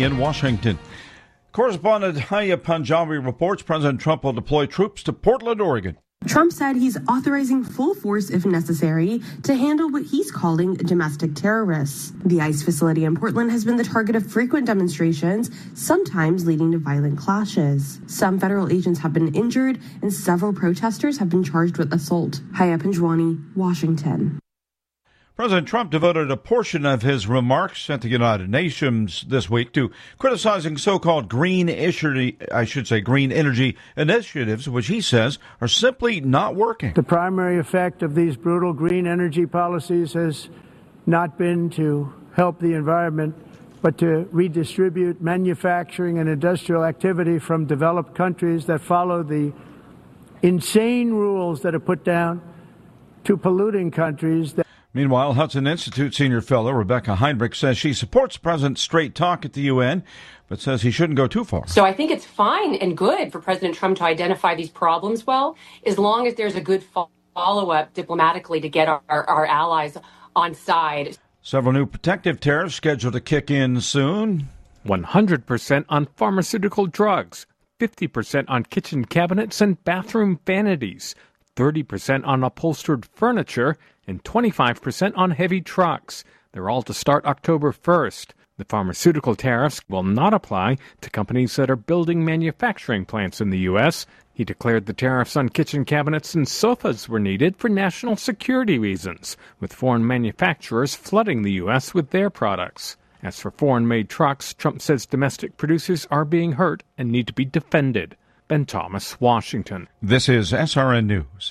in Washington. Correspondent Haya Punjabi reports President Trump will deploy troops to Portland, Oregon. Trump said he's authorizing full force if necessary to handle what he's calling domestic terrorists. The ICE facility in Portland has been the target of frequent demonstrations, sometimes leading to violent clashes. Some federal agents have been injured and several protesters have been charged with assault. Haya Panjwani, Washington. President Trump devoted a portion of his remarks at the United Nations this week to criticizing so-called green energy initiatives, which he says are simply not working. The primary effect of these brutal green energy policies has not been to help the environment, but to redistribute manufacturing and industrial activity from developed countries that follow the insane rules that are put down to polluting countries. Meanwhile, Hudson Institute senior fellow Rebecca Heinrich says she supports President straight talk at the UN, but says he shouldn't go too far. So I think it's fine and good for President Trump to identify these problems well, as long as there's a good follow-up diplomatically to get our allies on side. Several new protective tariffs scheduled to kick in soon. 100% on pharmaceutical drugs, 50% on kitchen cabinets and bathroom vanities, 30% on upholstered furniture, and 25% on heavy trucks. They're all to start October 1st. The pharmaceutical tariffs will not apply to companies that are building manufacturing plants in the U.S. He declared the tariffs on kitchen cabinets and sofas were needed for national security reasons, with foreign manufacturers flooding the U.S. with their products. As for foreign-made trucks, Trump says domestic producers are being hurt and need to be defended. Ben Thomas, Washington. This is SRN News.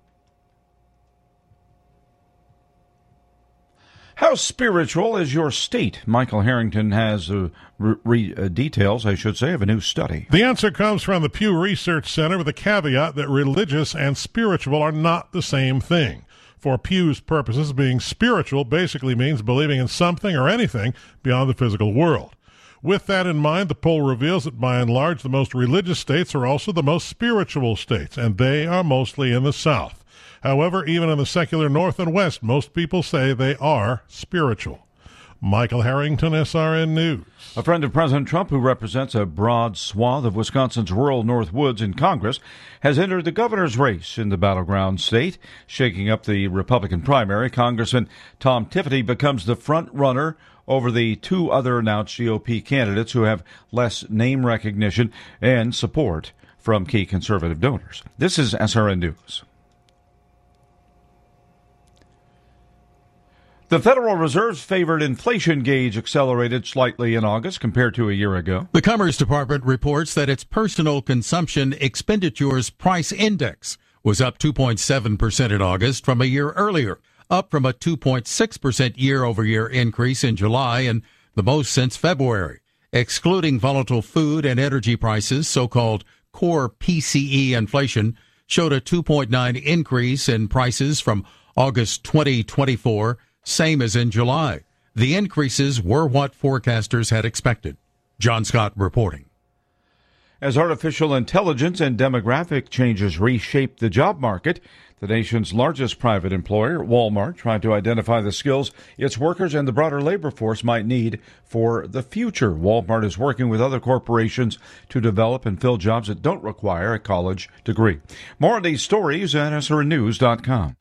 How spiritual is your state? Michael Harrington has details, of a new study. The answer comes from the Pew Research Center with a caveat that religious and spiritual are not the same thing. For Pew's purposes, being spiritual basically means believing in something or anything beyond the physical world. With that in mind, the poll reveals that by and large, the most religious states are also the most spiritual states, and they are mostly in the South. However, even in the secular North and West, most people say they are spiritual. Michael Harrington, SRN News. A friend of President Trump, who represents a broad swath of Wisconsin's rural North Woods in Congress, has entered the governor's race in the battleground state. Shaking up the Republican primary, Congressman Tom Tiffany becomes the front runner over the two other announced GOP candidates who have less name recognition and support from key conservative donors. This is SRN News. The Federal Reserve's favored inflation gauge accelerated slightly in August compared to a year ago. The Commerce Department reports that its personal consumption expenditures price index was up 2.7% in August from a year earlier, up from a 2.6% year-over-year increase in July and the most since February. Excluding volatile food and energy prices, so-called core PCE inflation showed a 2.9 increase in prices from August 2024, same as in July. The increases were what forecasters had expected. John Scott reporting. As artificial intelligence and demographic changes reshape the job market, the nation's largest private employer, Walmart, tried to identify the skills its workers and the broader labor force might need for the future. Walmart is working with other corporations to develop and fill jobs that don't require a college degree. More on these stories at SRNews.com.